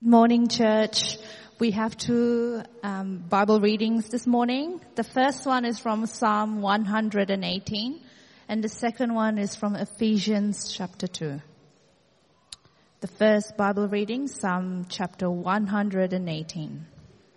Morning, church. We have two Bible readings this morning. The first one is from Psalm 118, and the second one is from Ephesians chapter 2. The first Bible reading, Psalm chapter 118.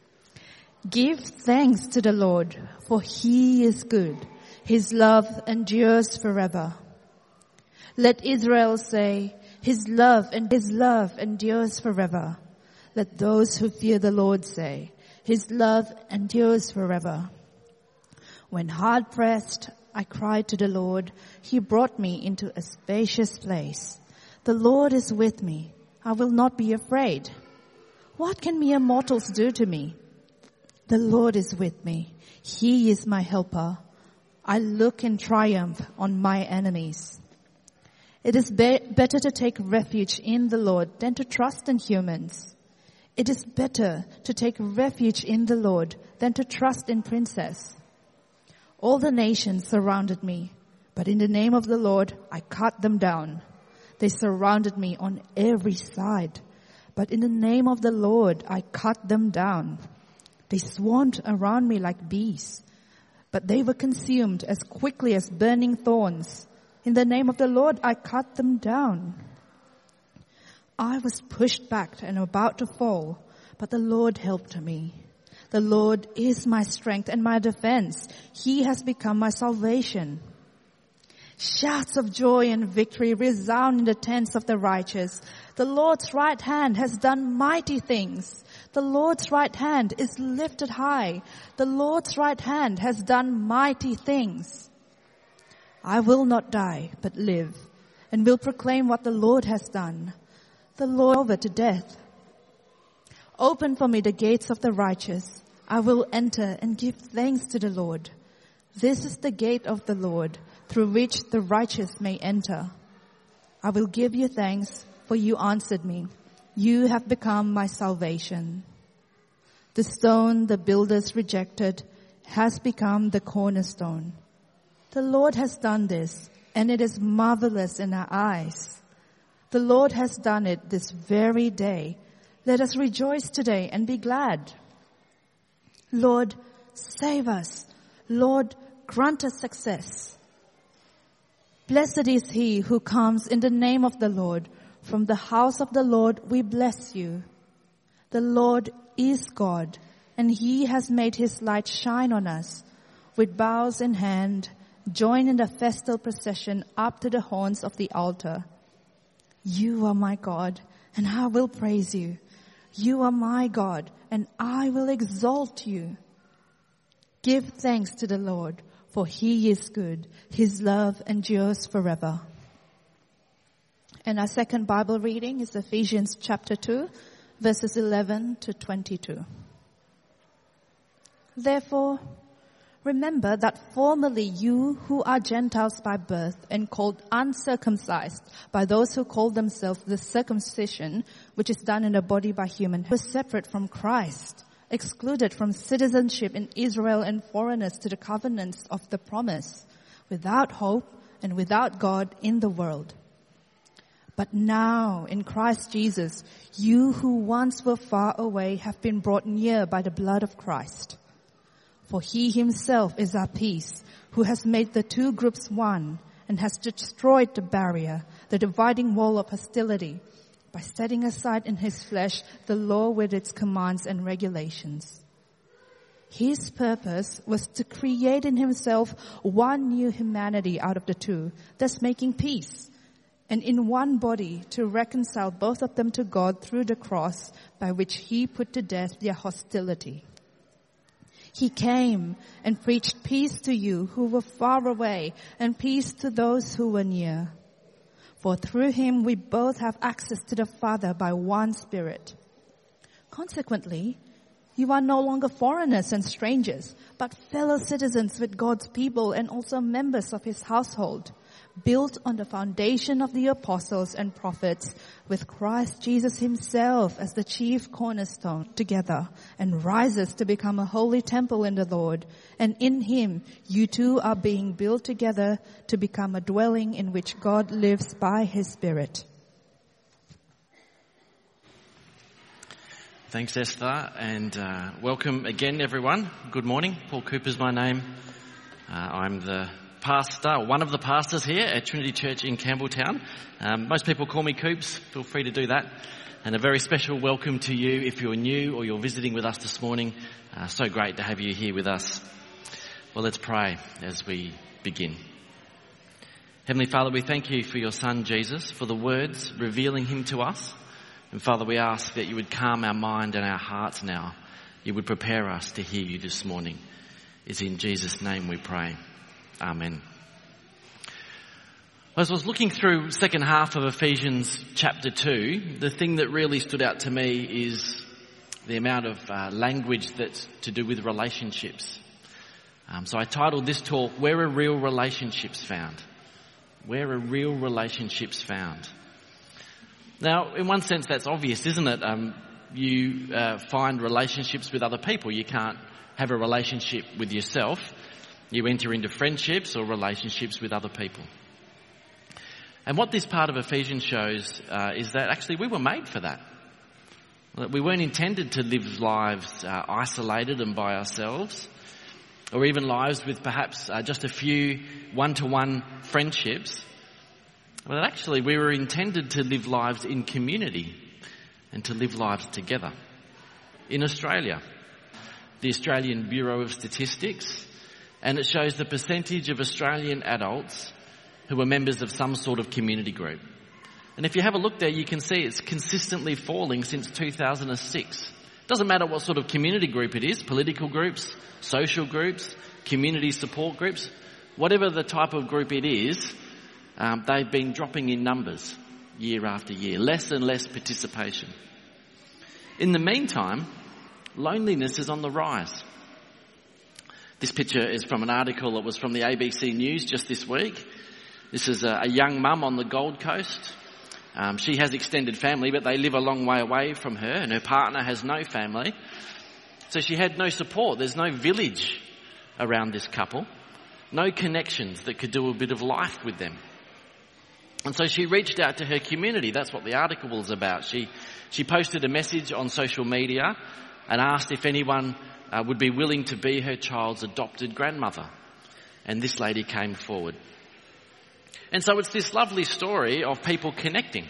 Give thanks to the Lord, for He is good. His love endures forever. Let Israel say, His love endures forever. Let those who fear the Lord say, His love endures forever. When hard pressed, I cried to the Lord. He brought me into a spacious place. The Lord is with me. I will not be afraid. What can mere mortals do to me? The Lord is with me. He is my helper. I look in triumph on my enemies. It is better to take refuge in the Lord than to trust in humans. It is better to take refuge in the Lord than to trust in princes. All the nations surrounded me, but in the name of the Lord, I cut them down. They surrounded me on every side, but in the name of the Lord, I cut them down. They swarmed around me like bees, but they were consumed as quickly as burning thorns. In the name of the Lord, I cut them down. I was pushed back and about to fall, but the Lord helped me. The Lord is my strength and my defense. He has become my salvation. Shouts of joy and victory resound in the tents of the righteous. The Lord's right hand has done mighty things. The Lord's right hand is lifted high. The Lord's right hand has done mighty things. I will not die, but live, and will proclaim what the Lord has done. The Lord over to death. Open for me the gates of the righteous. I will enter and give thanks to the Lord. This is the gate of the Lord, through which the righteous may enter. I will give you thanks, for you answered me. You have become my salvation. The stone the builders rejected has become the cornerstone. The Lord has done this, and it is marvelous in our eyes. The Lord has done it this very day. Let us rejoice today and be glad. Lord, save us. Lord, grant us success. Blessed is he who comes in the name of the Lord. From the house of the Lord we bless you. The Lord is God, and He has made His light shine on us. With boughs in hand, join in the festal procession up to the horns of the altar. You are my God, and I will praise you. You are my God, and I will exalt you. Give thanks to the Lord, for He is good. His love endures forever. And our second Bible reading is Ephesians chapter 2, verses 11 to 22. Therefore, remember that formerly you who are Gentiles by birth and called uncircumcised by those who call themselves the circumcision, which is done in the body by human, were separate from Christ, excluded from citizenship in Israel and foreigners to the covenants of the promise, without hope and without God in the world. But now, in Christ Jesus, you who once were far away have been brought near by the blood of Christ. For He Himself is our peace, who has made the two groups one and has destroyed the barrier, the dividing wall of hostility, by setting aside in His flesh the law with its commands and regulations. His purpose was to create in Himself one new humanity out of the two, thus making peace, and in one body to reconcile both of them to God through the cross, by which He put to death their hostility. He came and preached peace to you who were far away and peace to those who were near. For through Him we both have access to the Father by one Spirit. Consequently, you are no longer foreigners and strangers, but fellow citizens with God's people and also members of His household, built on the foundation of the apostles and prophets, with Christ Jesus Himself as the chief cornerstone, together, and rises to become a holy temple in the Lord. And in Him you too are being built together to become a dwelling in which God lives by His Spirit. Thanks, Esther, and welcome again, everyone. Good morning. Paul Cooper's my name. I'm the pastor, one of the pastors here at Trinity Church in Campbelltown. Most people call me Coops. Feel free to do that. And a very special welcome to you if you're new or you're visiting with us this morning. So great to have you here with us. Well, let's pray as we begin. Heavenly Father, we thank you for your Son, Jesus, for the words revealing him to us. And Father, we ask that you would calm our mind and our hearts now. You would prepare us to hear you this morning. It's in Jesus' name we pray. Amen. As I was looking through second half of Ephesians chapter 2, the thing that really stood out to me is the amount of language that's to do with relationships. So I titled this talk, Where Are Real Relationships Found? Where are real relationships found? Now, in one sense, that's obvious, isn't it? You find relationships with other people. You can't have a relationship with yourself. You enter into friendships or relationships with other people. And what this part of Ephesians shows is that actually we were made for that. We weren't intended to live lives isolated and by ourselves, or even lives with perhaps just a few one-to-one friendships. But actually we were intended to live lives in community and to live lives together. In Australia, the Australian Bureau of Statistics, and it shows the percentage of Australian adults who are members of some sort of community group. And if you have a look there, you can see it's consistently falling since 2006. Doesn't matter what sort of community group it is, political groups, social groups, community support groups, whatever the type of group it is, they've been dropping in numbers year after year, less and less participation. In the meantime, loneliness is on the rise. This picture is from an article that was from the ABC News just this week. This is a young mum on the Gold Coast. She has extended family, but they live a long way away from her, and her partner has no family. So she had no support. There's no village around this couple, no connections that could do a bit of life with them. And so she reached out to her community. That's what the article was about. She posted a message on social media and asked if anyone would be willing to be her child's adopted grandmother. And this lady came forward. And so it's this lovely story of people connecting.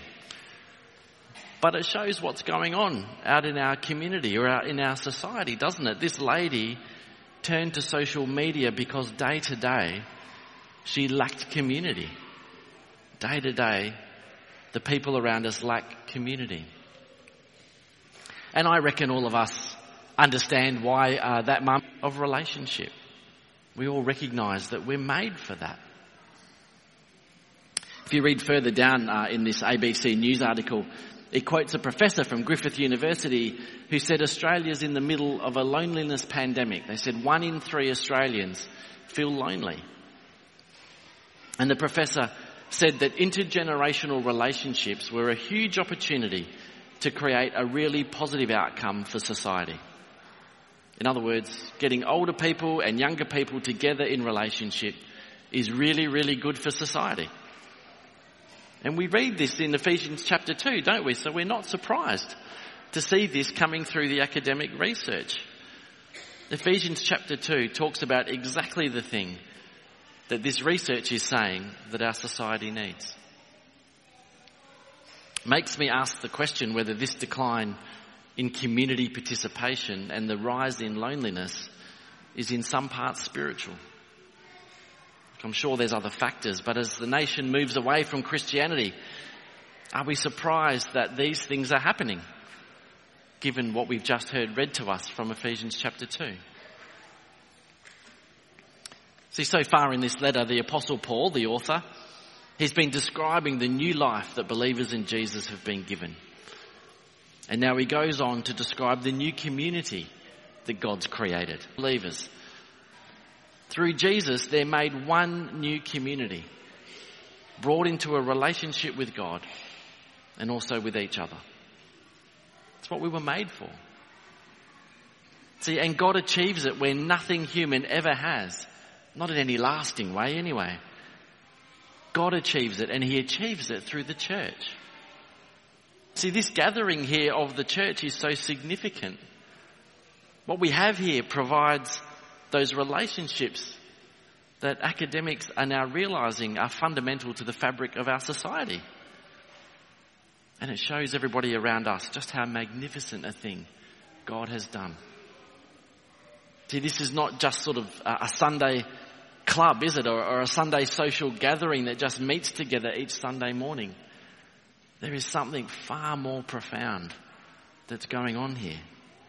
But it shows what's going on out in our community or out in our society, doesn't it? This lady turned to social media because day to day she lacked community. Day to day, the people around us lack community. And I reckon all of us understand why that mum of relationship. We all recognise that we're made for that. If you read further down in this ABC News article, it quotes a professor from Griffith University who said Australia's in the middle of a loneliness pandemic. They said 1 in 3 Australians feel lonely. And the professor said that intergenerational relationships were a huge opportunity to create a really positive outcome for society. In other words, getting older people and younger people together in relationship is really, really good for society. And we read this in Ephesians chapter 2, don't we? So we're not surprised to see this coming through the academic research. Ephesians chapter 2 talks about exactly the thing that this research is saying that our society needs. Makes me ask the question whether this decline in community participation and the rise in loneliness is in some parts spiritual. I'm sure there's other factors, but as the nation moves away from Christianity, are we surprised that these things are happening, given what we've just heard read to us from Ephesians chapter 2? See, so far in this letter, the Apostle Paul, the author, he's been describing the new life that believers in Jesus have been given. And now he goes on to describe the new community that God's created. Believers. Through Jesus, they're made one new community, brought into a relationship with God and also with each other. It's what we were made for. See, and God achieves it where nothing human ever has. Not in any lasting way anyway. God achieves it, and he achieves it through the church. See, this gathering here of the church is so significant. What we have here provides those relationships that academics are now realising are fundamental to the fabric of our society. And it shows everybody around us just how magnificent a thing God has done. See, this is not just sort of a Sunday club, is it? Or a Sunday social gathering that just meets together each Sunday morning. There is something far more profound that's going on here.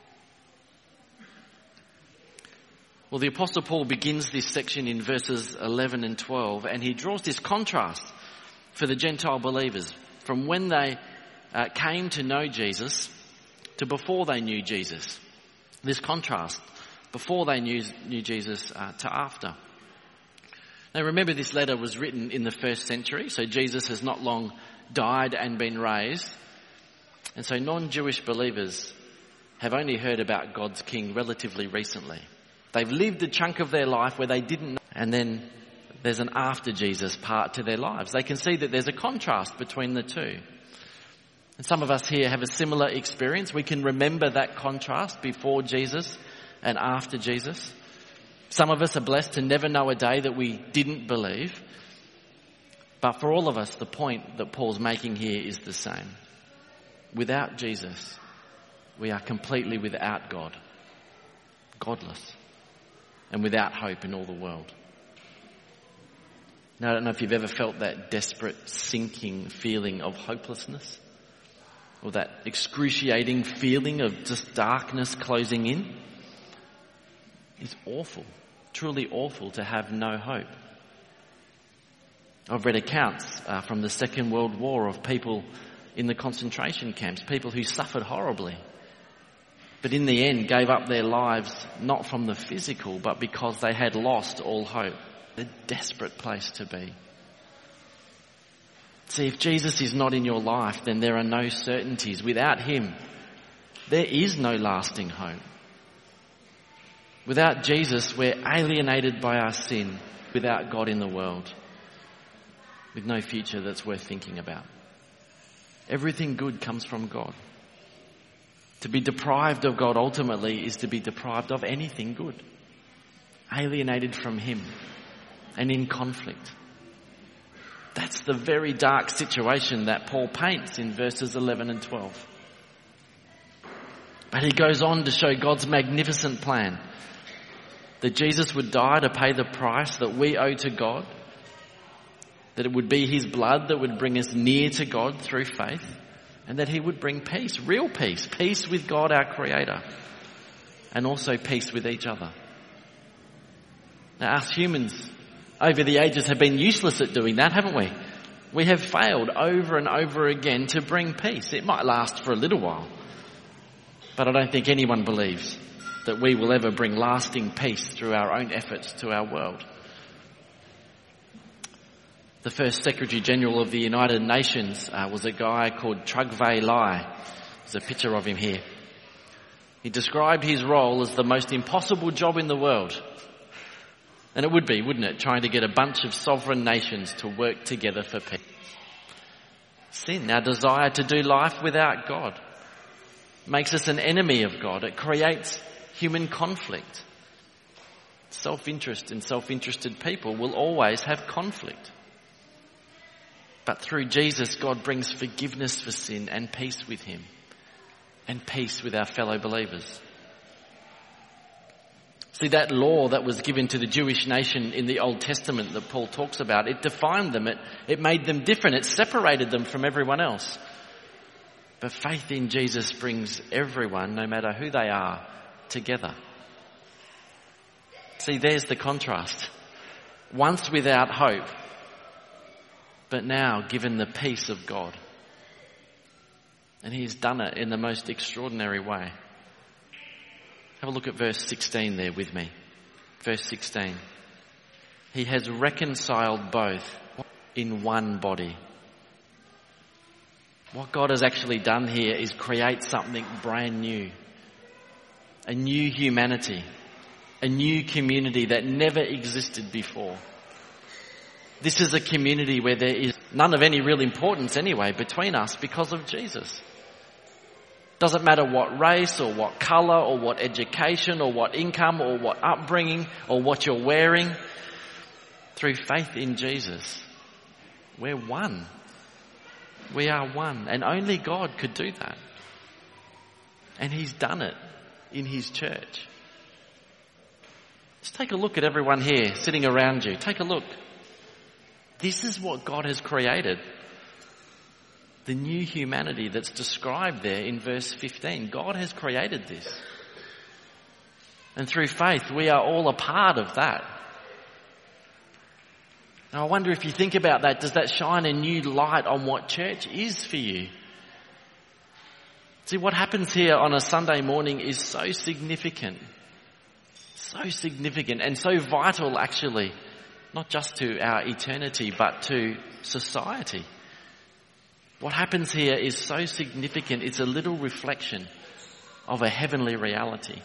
Well, the Apostle Paul begins this section in verses 11 and 12, and he draws this contrast for the Gentile believers from when they came to know Jesus to before they knew Jesus. This contrast, before they knew Jesus to after. Now remember, this letter was written in the 1st century, so Jesus has not long died and been raised. And so non-Jewish believers have only heard about God's King relatively recently. They've lived a chunk of their life where they didn't know, and then there's an after Jesus part to their lives. They can see that there's a contrast between the two. And some of us here have a similar experience. We can remember that contrast before Jesus and after Jesus. Some of us are blessed to never know a day that we didn't believe. But for all of us, the point that Paul's making here is the same. Without Jesus, we are completely without God, godless, and without hope in all the world. Now, I don't know if you've ever felt that desperate, sinking feeling of hopelessness, or that excruciating feeling of just darkness closing in. It's awful, truly awful to have no hope. I've read accounts from the Second World War of people in the concentration camps, people who suffered horribly, but in the end gave up their lives not from the physical, but because they had lost all hope. A desperate place to be. See, if Jesus is not in your life, then there are no certainties. Without him, there is no lasting hope. Without Jesus, we're alienated by our sin, without God in the world, with no future that's worth thinking about. Everything good comes from God. To be deprived of God ultimately is to be deprived of anything good. Alienated from him and in conflict. That's the very dark situation that Paul paints in verses 11 and 12. But he goes on to show God's magnificent plan. That Jesus would die to pay the price that we owe to God. That it would be his blood that would bring us near to God through faith. And that he would bring peace, real peace. Peace with God, our Creator. And also peace with each other. Now, us humans over the ages have been useless at doing that, haven't we? We have failed over and over again to bring peace. It might last for a little while. But I don't think anyone believes that we will ever bring lasting peace through our own efforts to our world. The first Secretary General of the United Nations was a guy called Trygve Lie. There's a picture of him here. He described his role as the most impossible job in the world. And it would be, wouldn't it, trying to get a bunch of sovereign nations to work together for peace. Sin, our desire to do life without God, makes us an enemy of God. It creates human conflict. Self-interest and self-interested people will always have conflict. But through Jesus, God brings forgiveness for sin and peace with him and peace with our fellow believers. See, that law that was given to the Jewish nation in the Old Testament that Paul talks about, it defined them, it made them different, it separated them from everyone else. But faith in Jesus brings everyone, no matter who they are, together. See, there's the contrast. Once without hope, but now given the peace of God. And he's done it in the most extraordinary way. Have a look at verse 16 there with me. Verse 16. He has reconciled both in one body. What God has actually done here is create something brand new. A new humanity. A new community that never existed before. This is a community where there is none of any real importance anyway between us because of Jesus. Doesn't matter what race or what colour or what education or what income or what upbringing or what you're wearing. Through faith in Jesus, we're one. We are one. And only God could do that. And He's done it in His church. Just take a look at everyone here sitting around you. Take a look. This is what God has created. The new humanity that's described there in verse 15. God has created this. And through faith, we are all a part of that. Now I wonder if you think about that, does that shine a new light on what church is for you? See, what happens here on a Sunday morning is so significant. So significant and so vital actually, not just to our eternity but to society. What happens here is so significant, it's a little reflection of a heavenly reality.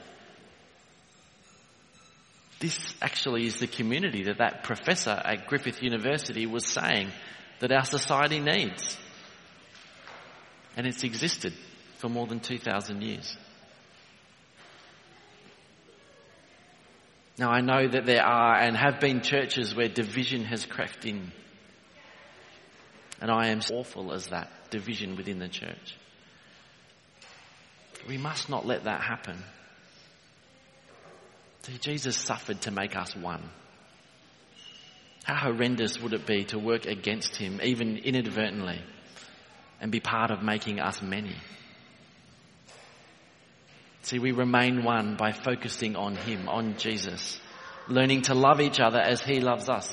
This actually is the community that professor at Griffith University was saying that our society needs. And it's existed for more than 2,000 years. Now I know that there are and have been churches where division has crept in. And I am awful as that division within the church. We must not let that happen. See, Jesus suffered to make us one. How horrendous would it be to work against Him, even inadvertently, and be part of making us many? See, we remain one by focusing on Him, on Jesus, learning to love each other as He loves us.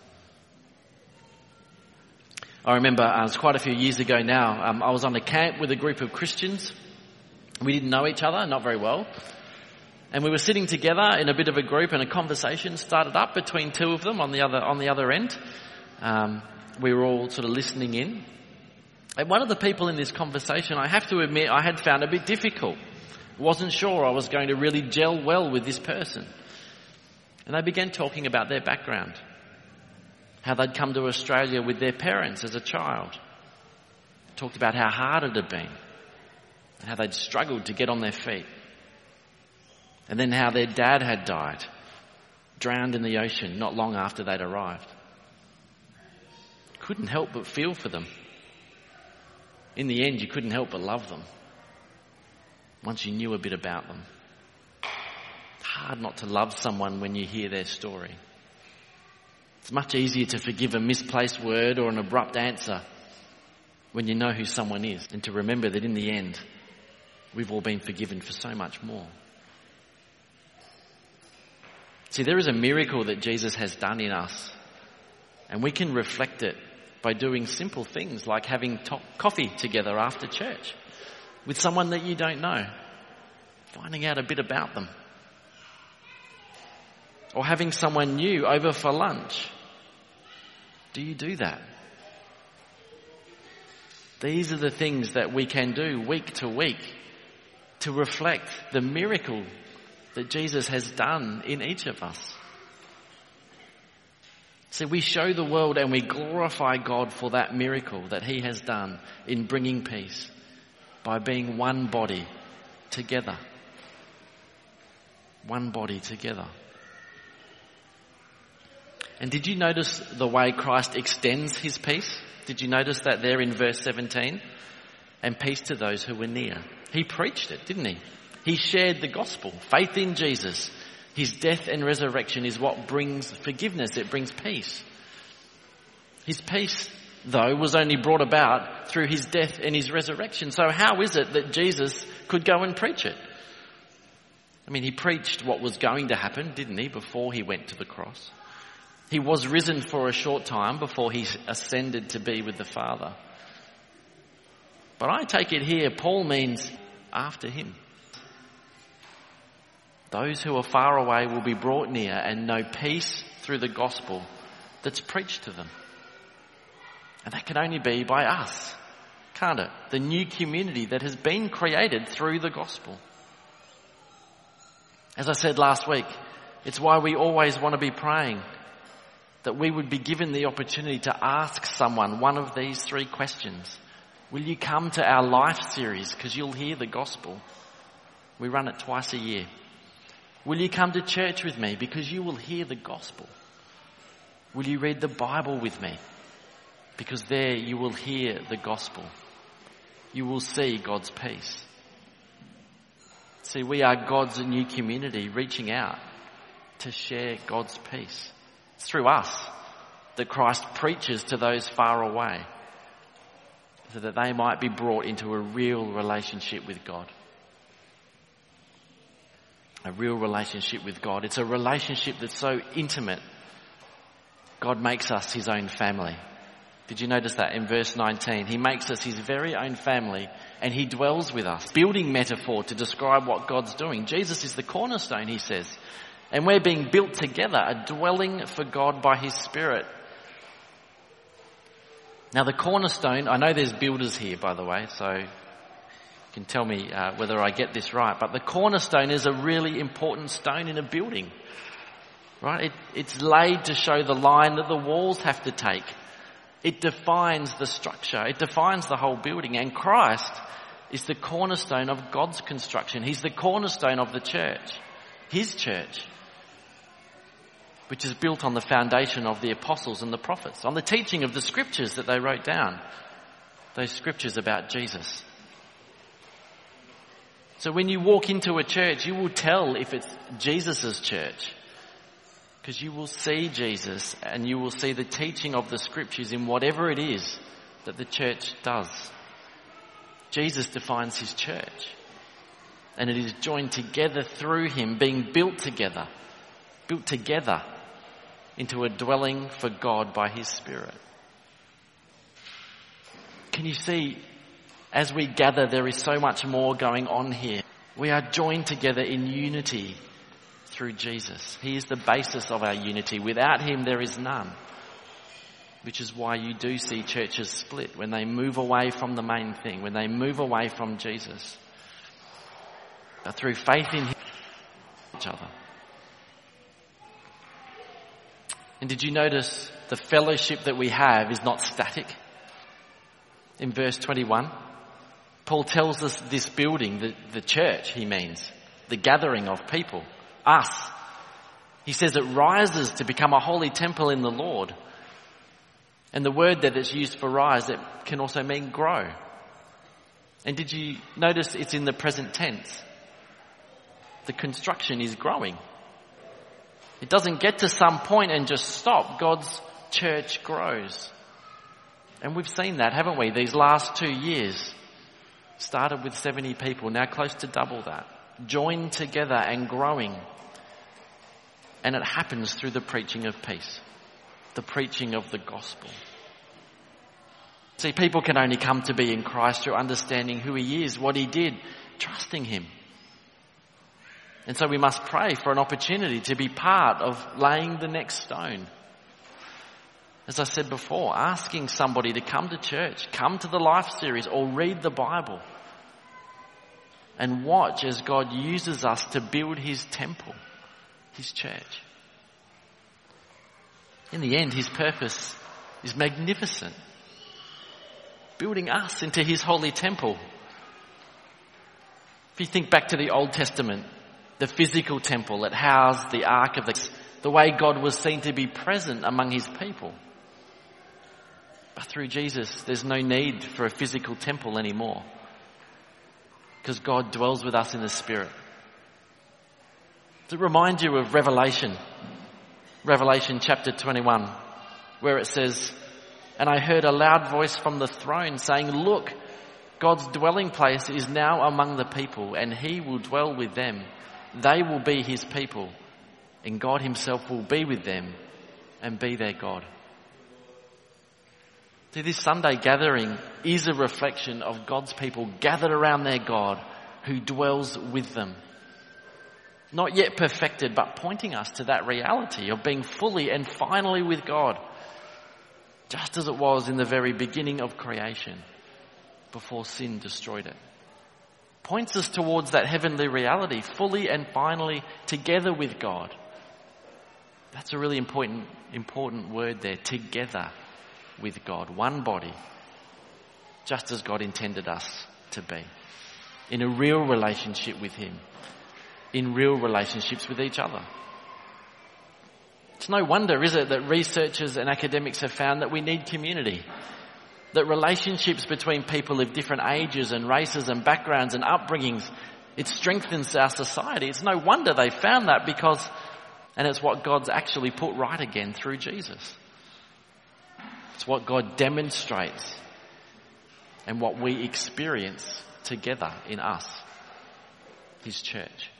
I remember it was quite a few years ago now, I was on a camp with a group of Christians. We didn't know each other, not very well. And we were sitting together in a bit of a group and a conversation started up between two of them on the other end. We were all sort of listening in. And one of the people in this conversation, I have to admit, I had found a bit difficult. Wasn't sure I was going to really gel well with this person. And they began talking about their background. How they'd come to Australia with their parents as a child. Talked about how hard it had been. And how they'd struggled to get on their feet. And then how their dad had died, drowned in the ocean not long after they'd arrived. Couldn't help but feel for them. In the end, you couldn't help but love them. Once you knew a bit about them. It's hard not to love someone when you hear their story. It's much easier to forgive a misplaced word or an abrupt answer when you know who someone is, and to remember that in the end, we've all been forgiven for so much more. See, there is a miracle that Jesus has done in us, and we can reflect it by doing simple things like having coffee together after church with someone that you don't know, finding out a bit about them, or having someone new over for lunch. Do you do that? These are the things that we can do week to week to reflect the miracle that Jesus has done in each of us. So we show the world and we glorify God for that miracle that He has done in bringing peace by being one body together. One body together. And did you notice the way Christ extends His peace? Did you notice that there in verse 17? And peace to those who were near. He preached it, didn't He? He shared the gospel. Faith in Jesus, His death and resurrection is what brings forgiveness. It brings peace. His peace, though, was only brought about through His death and His resurrection. So how is it that Jesus could go and preach it? I mean, He preached what was going to happen, didn't He, before He went to the cross? He was risen for a short time before He ascended to be with the Father. But I take it here, Paul means after Him. Those who are far away will be brought near and know peace through the gospel that's preached to them. And that can only be by us, can't it? The new community that has been created through the gospel. As I said last week, it's why we always want to be praying that we would be given the opportunity to ask someone one of these three questions Will you come to our life series? Because you'll hear the gospel. We run it twice a year. Will you come to church with me? Because you will hear the gospel. Will you read the Bible with me? Because there you will hear the gospel. You will see God's peace. See, we are God's new community reaching out to share God's peace. It's through us that Christ preaches to those far away, so that they might be brought into a real relationship with God. A real relationship with God. It's a relationship that's so intimate, God makes us his own family. Did you notice that in verse 19? He makes us his very own family and he dwells with us. Building metaphor to describe what God's doing. Jesus is the cornerstone, he says. And we're being built together, a dwelling for God by his Spirit. Now the cornerstone, I know there's builders here, by the way, so you can tell me whether I get this right. But the cornerstone is a really important stone in a building. Right? It's laid to show the line that the walls have to take. It defines the structure. It defines the whole building. And Christ is the cornerstone of God's construction. He's the cornerstone of the church. His church. Which is built on the foundation of the apostles and the prophets. On the teaching of the scriptures that they wrote down. Those scriptures about Jesus. So when you walk into a church, you will tell if it's Jesus' church. Because you will see Jesus and you will see the teaching of the scriptures in whatever it is that the church does. Jesus defines his church. And it is joined together through him, being built together into a dwelling for God by his Spirit. Can you see, as we gather, there is so much more going on here. We are joined together in unity through Jesus. He is the basis of our unity. Without him, there is none. Which is why you do see churches split when they move away from the main thing, when they move away from Jesus. But through faith in him, each other. And did you notice the fellowship that we have is not static? In verse 21, Paul tells us this building, the church, he means, the gathering of people, us. He says it rises to become a holy temple in the Lord. And the word that is used for rise, it can also mean grow. And did you notice it's in the present tense? The construction is growing. It doesn't get to some point and just stop. God's church grows. And we've seen that, haven't we? These last 2 years. Started with 70 people, now close to double that. Joined together and growing. And it happens through the preaching of peace. The preaching of the gospel. See, people can only come to be in Christ through understanding who he is, what he did, trusting him. And so we must pray for an opportunity to be part of laying the next stone. As I said before, asking somebody to come to church, come to the Life series or read the Bible. And watch as God uses us to build his temple, his church. In the end, his purpose is magnificent. Building us into his holy temple. If you think back to the Old Testament, the physical temple that housed the Ark of the way God was seen to be present among his people. But through Jesus, there's no need for a physical temple anymore. Because God dwells with us in the Spirit. To remind you of Revelation chapter 21, where it says, "And I heard a loud voice from the throne saying, 'Look, God's dwelling place is now among the people, and he will dwell with them. They will be his people, and God himself will be with them and be their God.'" See, this Sunday gathering is a reflection of God's people gathered around their God who dwells with them. Not yet perfected, but pointing us to that reality of being fully and finally with God, just as it was in the very beginning of creation, before sin destroyed it. Points us towards that heavenly reality, fully and finally together with God. That's a really important word there, together with God, one body. just as God intended us to be, in a real relationship with him, in real relationships with each other. It's no wonder, is it, that researchers and academics have found that we need community, that relationships between people of different ages and races and backgrounds and upbringings, it strengthens our society. It's no wonder they found that, because, and it's what God's actually put right again through Jesus. It's what God demonstrates and what we experience together in us, his church.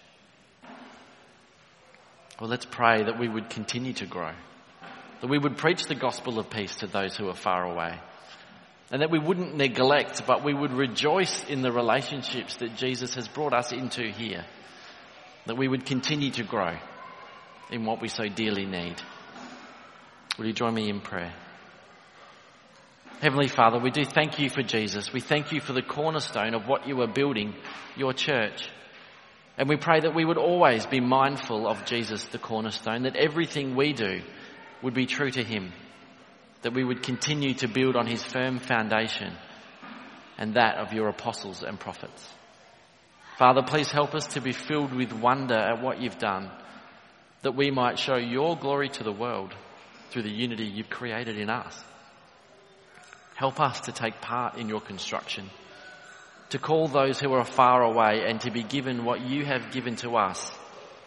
Well, let's pray that we would continue to grow, that we would preach the gospel of peace to those who are far away, and that we wouldn't neglect, but we would rejoice in the relationships that Jesus has brought us into here, that we would continue to grow in what we so dearly need. Will you join me in prayer? Heavenly Father, we do thank you for Jesus. We thank you for the cornerstone of what you are building, your church. And we pray that we would always be mindful of Jesus, the cornerstone, that everything we do would be true to him, that we would continue to build on his firm foundation and that of your apostles and prophets. Father, please help us to be filled with wonder at what you've done, that we might show your glory to the world through the unity you've created in us. Help us to take part in your construction, to call those who are far away and to be given what you have given to us,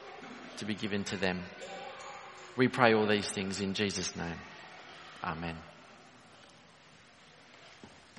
to be given to them. We pray all these things in Jesus' name. Amen.